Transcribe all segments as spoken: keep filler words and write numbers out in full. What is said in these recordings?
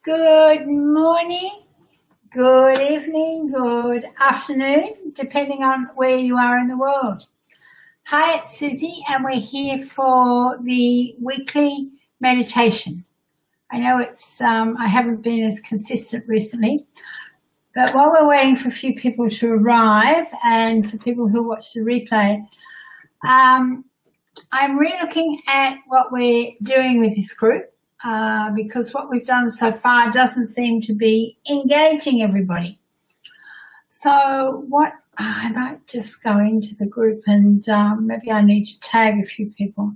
Good morning, good evening, good afternoon, depending on where you are in the world. Hi, it's Susie, and we're here for the weekly meditation. I know it's um, I haven't been as consistent recently, but while we're waiting for a few people to arrive and for people who watch the replay, um, I'm re-looking at what we're doing with this group. Uh, because what we've done so far doesn't seem to be engaging everybody. So what I might just go into the group and um, maybe I need to tag a few people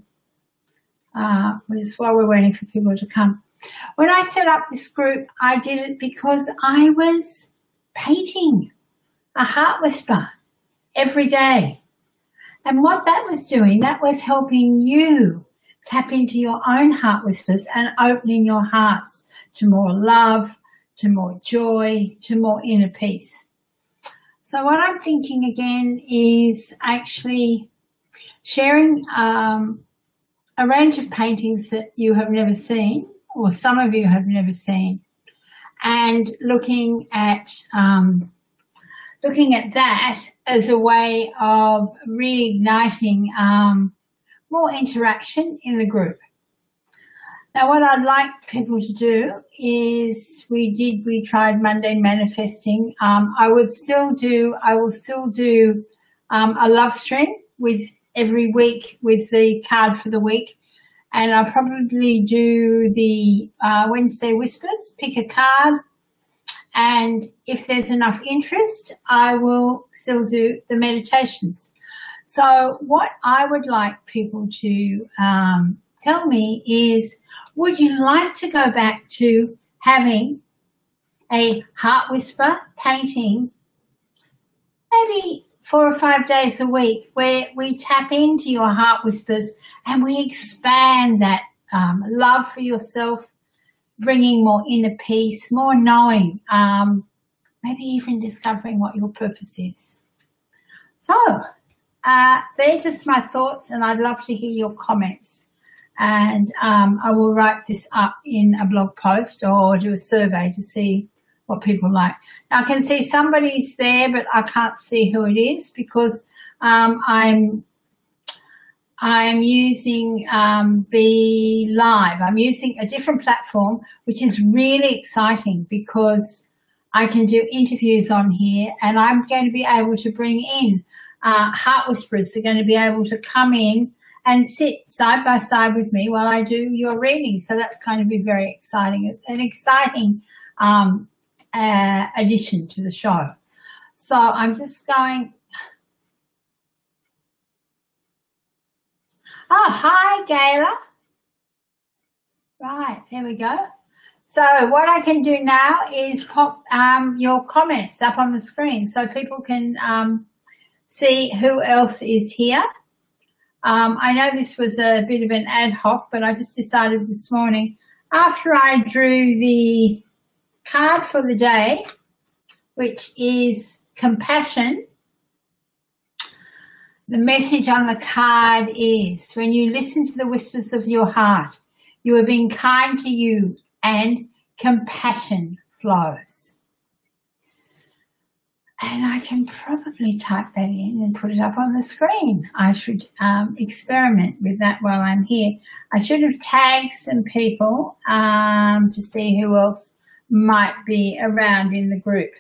uh, while we're waiting for people to come. When I set up this group, I did it because I was painting a heart whisper every day. And what that was doing, that was helping you tap into your own heart whispers and opening your hearts to more love, to more joy, to more inner peace. So what I'm thinking again is actually sharing um, a range of paintings that you have never seen, or some of you have never seen, and looking at um, looking at that as a way of reigniting um, more interaction in the group. Now, what I'd like people to do is we did, we tried Monday manifesting. Um, I would still do, I will still do um, a love stream with every week with the card for the week. And I'll probably do the uh, Wednesday Whispers, pick a card. And if there's enough interest, I will still do the meditations. So what I would like people to um, tell me is, would you like to go back to having a heart whisper painting maybe four or five days a week where we tap into your heart whispers and we expand that um, love for yourself, bringing more inner peace, more knowing, um, maybe even discovering what your purpose is. So, Uh, they're just my thoughts, and I'd love to hear your comments. And um, I will write this up in a blog post or do a survey to see what people like. Now, I can see somebody's there, but I can't see who it is because um, I'm I'm using um, the live. I'm using a different platform, which is really exciting because I can do interviews on here, and I'm going to be able to bring in Uh, heart whisperers are going to be able to come in and sit side by side with me while I do your reading. So that's going to be very exciting. It's an exciting um, uh, addition to the show. So I'm just going. Oh, hi, Gayla. Right, there we go. So what I can do now is pop um, your comments up on the screen so people can um, see who else is here. Um, I know this was a bit of an ad hoc, but I just decided this morning, after I drew the card for the day, which is compassion, the message on the card is, when you listen to the whispers of your heart, you are being kind to you and compassion flows. And I can probably type that in and put it up on the screen. I should um, experiment with that while I'm here. I should have tagged some people um, to see who else might be around in the group.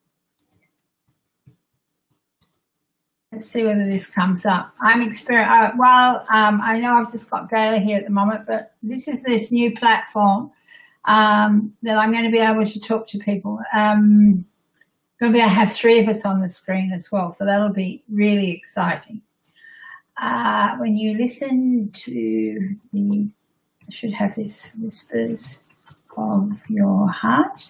Let's see whether this comes up. I'm exper- uh, well, um, I know I've just got Gayla here at the moment, but this is this new platform um, that I'm going to be able to talk to people. Um, Going to be, I have three of us on the screen as well, so that'll be really exciting. Uh, when you listen to the, I should have this, whispers of your heart,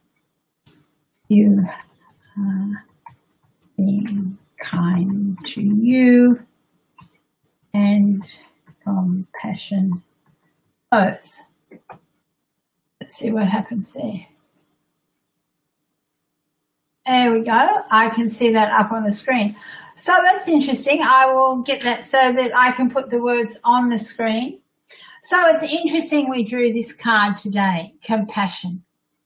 you are being kind to you and compassion flows. Let's see what happens there. There we go. I can see that up on the screen. So that's interesting. I will get that so that I can put the words on the screen. So it's interesting we drew this card today, compassion.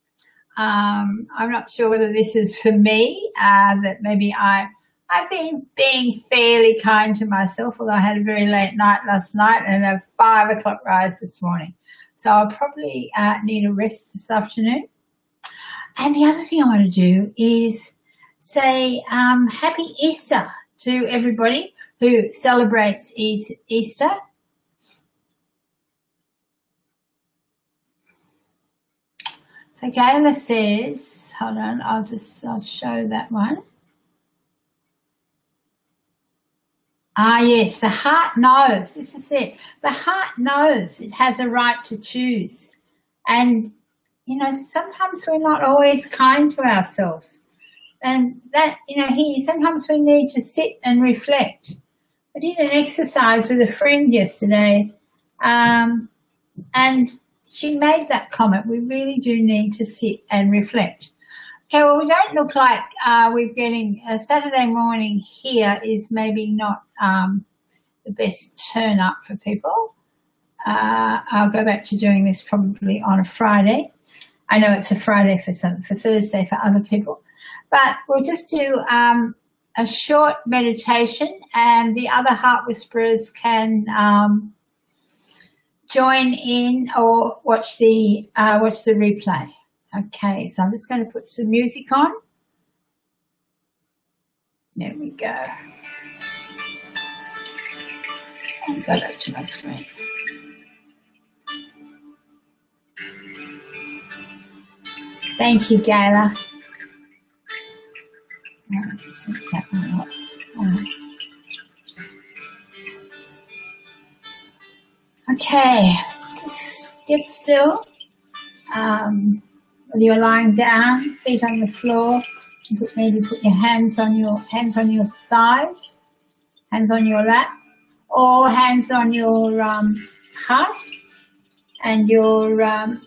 Um, I'm not sure whether this is for me, uh, that maybe I, I've been being fairly kind to myself, although I had a very late night last night and a five o'clock rise this morning. So I'll probably uh, need a rest this afternoon. And the other thing I want to do is say um, Happy Easter to everybody who celebrates Easter. So Gayla says, hold on, I'll just I'll show that one. Ah, yes, the heart knows. This is it. The heart knows it has a right to choose. And, you know, sometimes we're not always kind to ourselves. And that, you know, here, sometimes we need to sit and reflect. I did an exercise with a friend yesterday, um, and she made that comment. We really do need to sit and reflect. Okay, well, we don't look like uh, we're getting a Saturday morning here is maybe not um, the best turn up for people. Uh, I'll go back to doing this probably on a Friday. I know it's a Friday for some, for Thursday for other people, but we'll just do um, a short meditation, and the other heart whisperers can um, join in or watch the uh, watch the replay. Okay, so I'm just going to put some music on. There we go. And go back to my screen. Thank you, Gayla. That one up. Okay, just get still. Um, whether you're lying down, feet on the floor, you put, maybe put your hands on your hands on your thighs, hands on your lap, or hands on your um, heart and your um,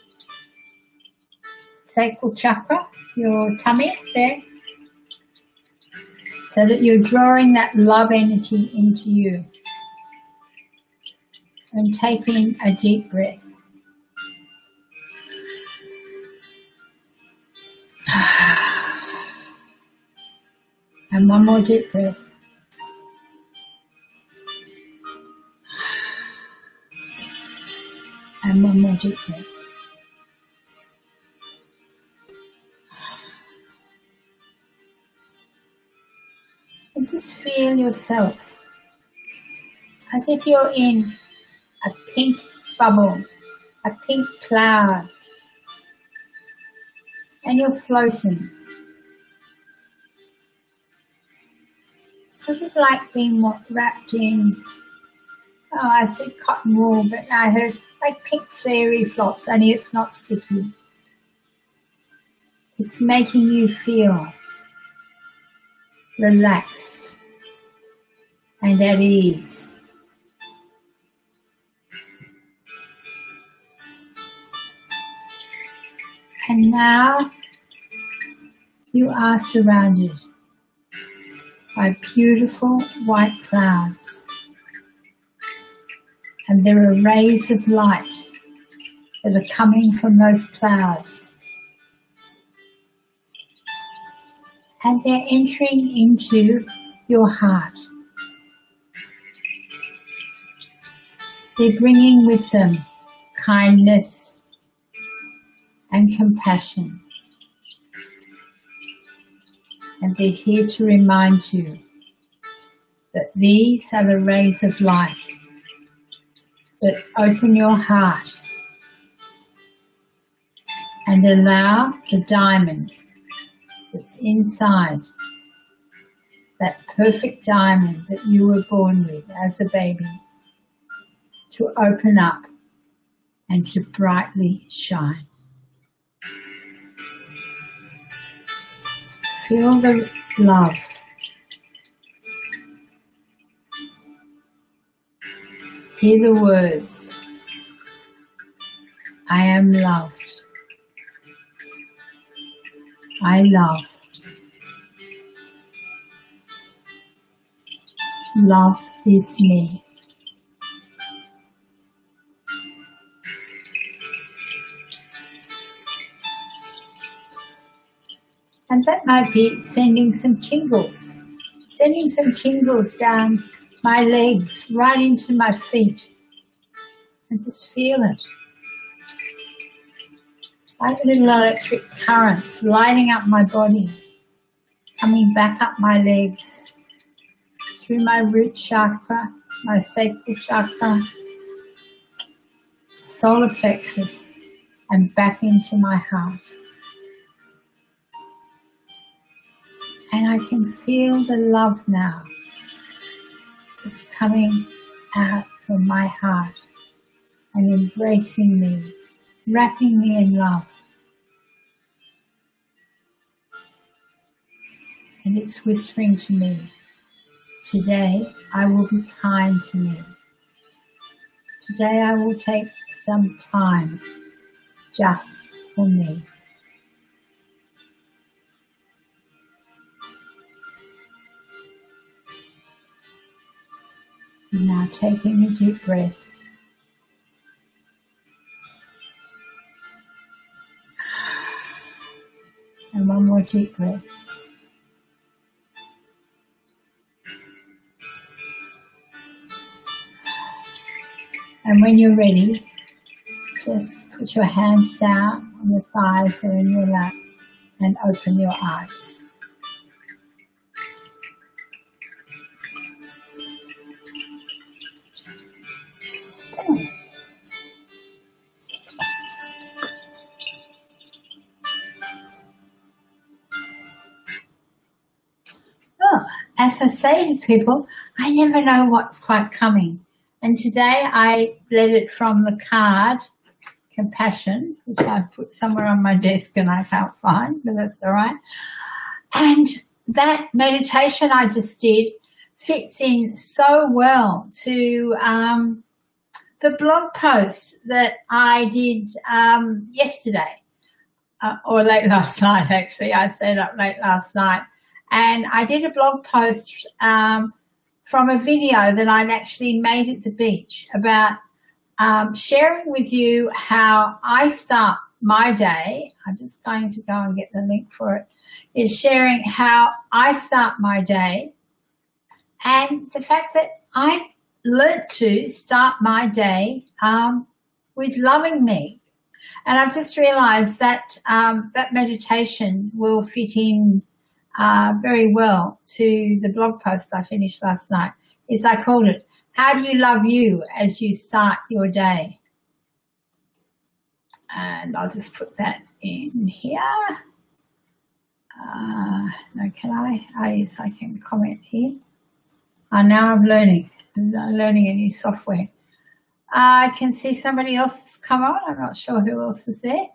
sacral chakra, your tummy there, so that you're drawing that love energy into you. And taking a deep breath. And one more deep breath. And one more deep breath. And just feel yourself as if you're in a pink bubble, a pink cloud, and you're floating. Sort of like being wrapped in, oh, I said cotton wool, but I heard like pink fairy floss, only it's not sticky. It's making you feel relaxed and at ease. And now you are surrounded by beautiful white clouds, and there are rays of light that are coming from those clouds, and they're entering into your heart. They're bringing with them kindness and compassion. And they're here to remind you that these are the rays of light that open your heart and allow the diamond that's inside, that perfect diamond that you were born with as a baby, to open up and to brightly shine. Feel the love. Hear the words, I am loved. I love. Love is me. And that might be sending some tingles, sending some tingles down my legs, right into my feet. And just feel it. Like little electric currents lighting up my body, coming back up my legs, through my root chakra, my sacral chakra, solar plexus, and back into my heart. And I can feel the love now just coming out from my heart and embracing me, wrapping me in love. And it's whispering to me, today I will be kind to me. Today I will take some time just for me. Now taking a deep breath. And one more deep breath. And when you're ready, just put your hands down on your thighs or in your lap and open your eyes. Oh, as I say to people, I never know what's quite coming. And today I bled it from the card, Compassion, which I put somewhere on my desk and I can't find, but that's all right. And that meditation I just did fits in so well to um, the blog post that I did um, yesterday, uh, or late last night actually. I stayed up late last night. And I did a blog post um, from a video that I'd actually made at the beach about um, sharing with you how I start my day. I'm just going to go and get the link for it. Is sharing how I start my day and the fact that I learnt to start my day um, with loving me. And I've just realized that um, that meditation will fit in Uh, very well to the blog post I finished last night. Is I called it, How Do You Love You As You Start Your Day? And I'll just put that in here. Uh, no, can I? Oh, yes, I can comment here. Uh, now I'm learning, I'm learning a new software. Uh, I can see somebody else has come on. I'm not sure who else is there.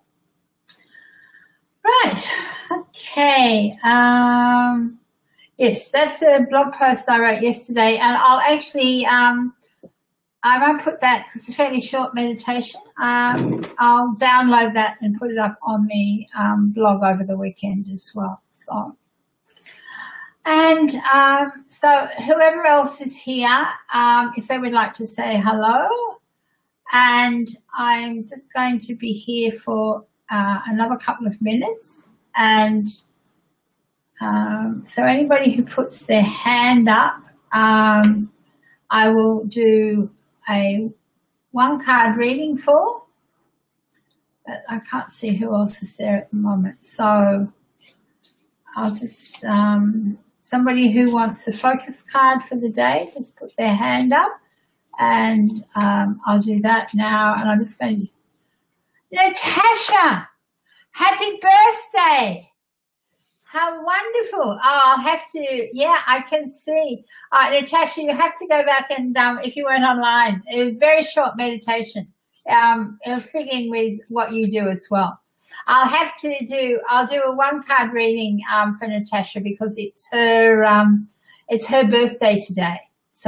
Right, okay, um, yes, that's a blog post I wrote yesterday, and I'll actually, um, I won't put that because it's a fairly short meditation. Um, I'll download that and put it up on the um, blog over the weekend as well. So, and um, so whoever else is here, um, if they would like to say hello, and I'm just going to be here for Uh, another couple of minutes, and um, so anybody who puts their hand up, um, I will do a one card reading for, but I can't see who else is there at the moment, so I'll just, um, somebody who wants a focus card for the day, just put their hand up, and um, I'll do that now, and I'm just going to Natasha, happy birthday. How wonderful. Oh, I'll have to, yeah, I can see. Uh, Natasha, you have to go back and, um, if you weren't online, it was a very short meditation. Um, it'll fit in with what you do as well. I'll have to do, I'll do a one card reading um, for Natasha because it's her, um, it's her birthday today. So,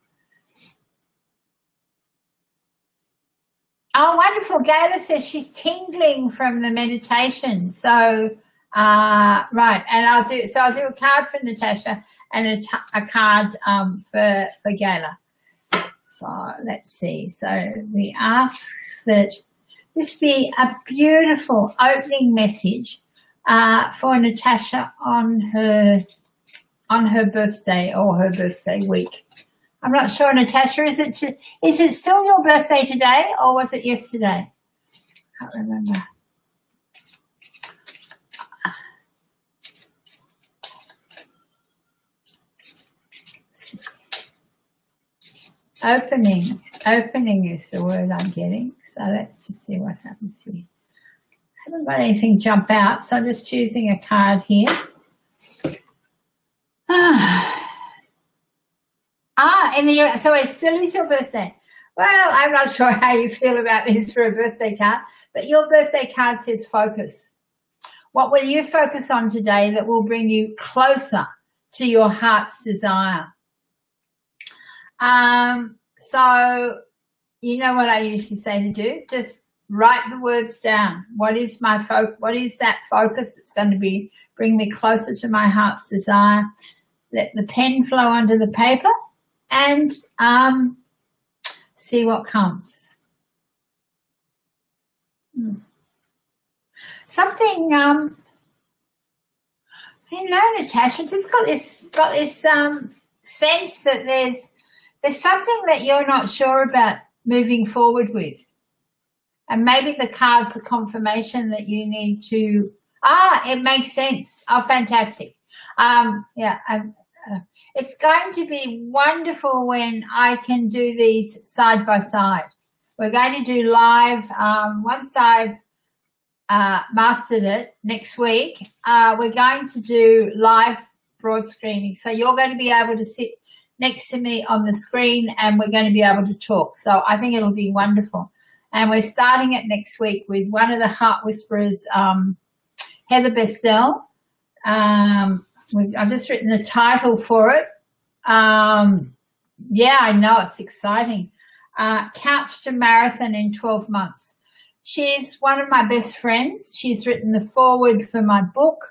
oh, wonderful. Gayla says she's tingling from the meditation. So, uh, right. And I'll do, so I'll do a card for Natasha and a, a card um, for, for Gayla. So let's see. So we ask that this be a beautiful opening message uh, for Natasha on her on her birthday or her birthday week. I'm not sure, Natasha. Is it to, is it still your birthday today, or was it yesterday? I can't remember. Opening, opening is the word I'm getting. So let's just see what happens here. I haven't got anything jump out, so I'm just choosing a card here. Ah, ah in the so it still is your birthday. Well, I'm not sure how you feel about this for a birthday card, but your birthday card says focus. What will you focus on today that will bring you closer to your heart's desire? Um, so you know what I usually say to do? Just write the words down. What is my focus? What is that focus that's going to be bring me closer to my heart's desire? Let the pen flow onto the paper and um, see what comes. Hmm. Something, um, you know, Natasha, just got this, got this um, sense that there's, there's something that you're not sure about moving forward with. And maybe the card's the confirmation that you need to, ah, it makes sense. Oh, fantastic. Um, yeah, um, uh, it's going to be wonderful when I can do these side by side. We're going to do live, um, once I've uh, mastered it next week, uh, we're going to do live broad screening. So you're going to be able to sit next to me on the screen and we're going to be able to talk. So I think it'll be wonderful. And we're starting it next week with one of the Heart Whisperers, um, Heather Bestel. Um, I've just written the title for it. Um, yeah, I know, it's exciting. Uh, Couch to Marathon in twelve months. She's one of my best friends. She's written the foreword for my book.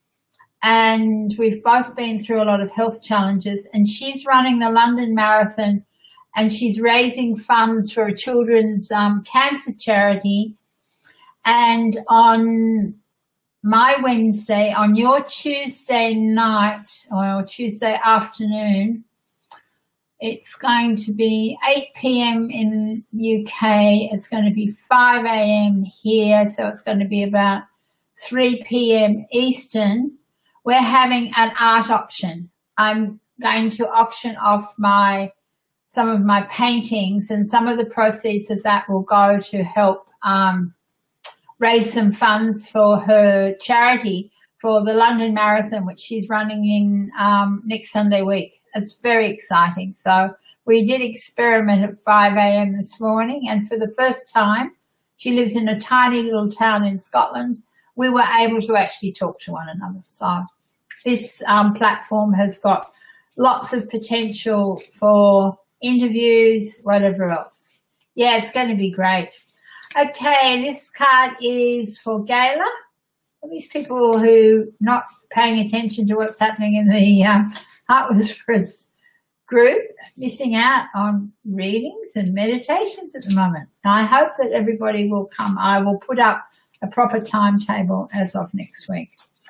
And we've both been through a lot of health challenges. And she's running the London Marathon. And she's raising funds for a children's um, cancer charity. And on my Wednesday, on your Tuesday night or Tuesday afternoon, it's going to be eight p m in U K. It's going to be five a m here. So it's going to be about three p m Eastern. We're having an art auction. I'm going to auction off my some of my paintings, and some of the proceeds of that will go to help um, raise some funds for her charity for the London Marathon, which she's running in um, next Sunday week. It's very exciting. So we did experiment at five a m this morning, and for the first time, she lives in a tiny little town in Scotland, we were able to actually talk to one another. So this um, platform has got lots of potential for interviews, whatever else. Yeah, it's going to be great. Okay, this card is for Gayla. These people who not paying attention to what's happening in the um, Heart Whisperers group, missing out on readings and meditations at the moment. And I hope that everybody will come. I will put up a proper timetable as of next week.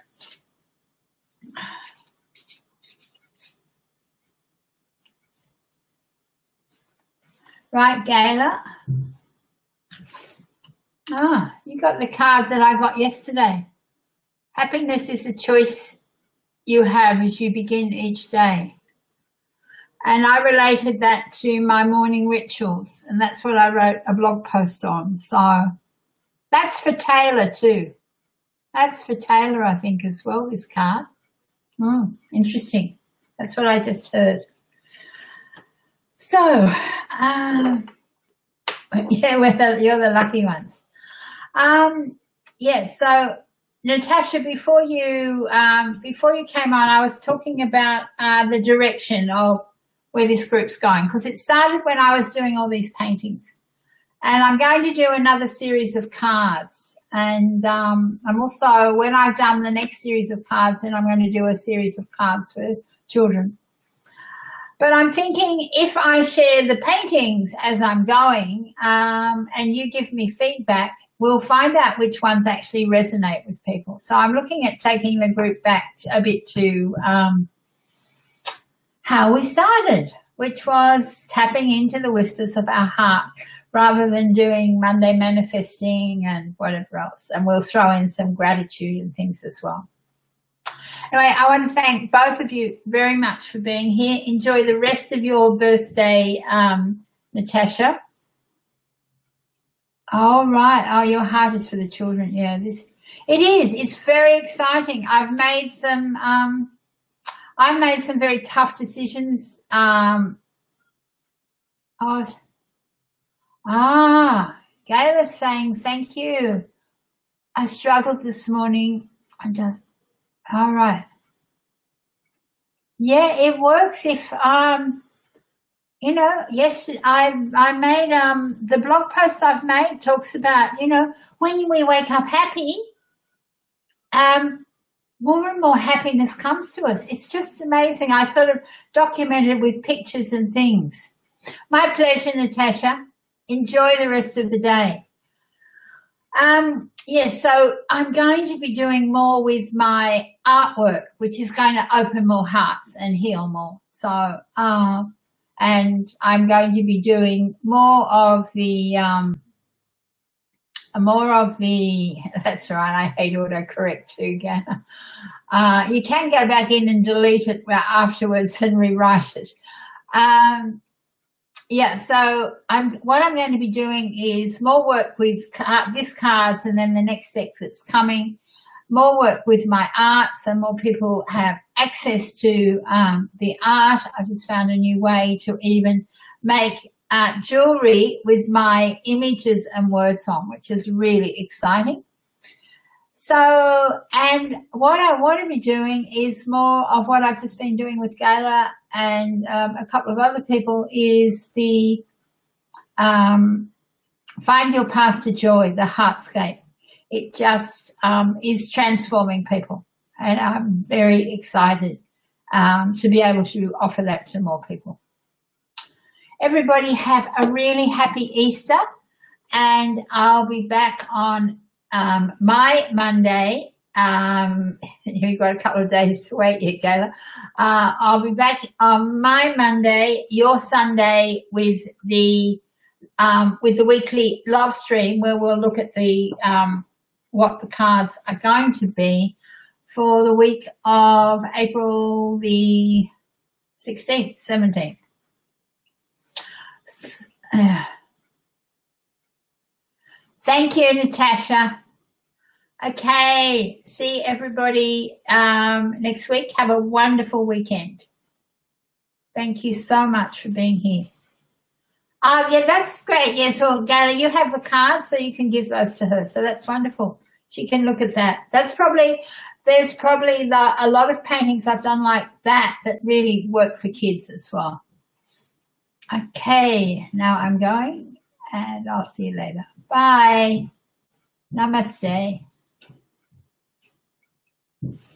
Right, Gayla. Ah, you got the card that I got yesterday. Happiness is a choice you have as you begin each day. And I related that to my morning rituals, and that's what I wrote a blog post on. So that's for Taylor too. That's for Taylor, I think, as well, this card. Mm, interesting. That's what I just heard. So, um, yeah, we're the, you're the lucky ones. Um, yeah, so Natasha, before you um, before you came on, I was talking about uh, the direction of where this group's going, because it started when I was doing all these paintings, and I'm going to do another series of cards. And um, I'm also, when I've done the next series of cards, then I'm going to do a series of cards for children. But I'm thinking if I share the paintings as I'm going um, and you give me feedback, we'll find out which ones actually resonate with people. So I'm looking at taking the group back a bit to um, how we started, which was tapping into the whispers of our heart rather than doing Monday manifesting and whatever else. And we'll throw in some gratitude and things as well. Anyway, I want to thank both of you very much for being here. Enjoy the rest of your birthday, um, Natasha. All right. Oh, your heart is for the children. Yeah, this it is. It's very exciting. I've made some. Um, I've made some very tough decisions. Um, oh, ah, Gayla's saying thank you. I struggled this morning. I just. All right. Yeah, it works if, um, you know, yes, I I made, um, the blog post I've made talks about, you know, when we wake up happy, um, more and more happiness comes to us. It's just amazing. I sort of documented with pictures and things. My pleasure, Natasha. Enjoy the rest of the day. Um, yes, yeah, so I'm going to be doing more with my artwork, which is going to open more hearts and heal more. So, uh, and I'm going to be doing more of the, um, more of the, that's right, I hate autocorrect too, Gana. Uh, you can go back in and delete it afterwards and rewrite it. Um, Yeah, so I'm, what I'm going to be doing is more work with car, this cards and then the next deck that's coming, more work with my art so more people have access to um, the art. I just found a new way to even make uh, jewellery with my images and words on, which is really exciting. So, and what I want to be doing is more of what I've just been doing with Gayla and um, a couple of other people is the um, Find Your Path to Joy, the Heartscape. It just um, is transforming people, and I'm very excited um, to be able to offer that to more people. Everybody have a really happy Easter, and I'll be back on Um, my Monday, um, you've got a couple of days to wait yet, Gayla. Uh, I'll be back on my Monday, your Sunday with the, um, with the weekly love stream where we'll look at the, um, what the cards are going to be for the week of April the sixteenth, seventeenth. Uh, Thank you, Natasha. Okay, see everybody um, next week. Have a wonderful weekend. Thank you so much for being here. Oh, yeah, that's great. Yes, well, Gayla, you have the cards, so you can give those to her. So that's wonderful. She can look at that. That's probably, there's probably the, a lot of paintings I've done like that that really work for kids as well. Okay, now I'm going, and I'll see you later. Bye. Namaste.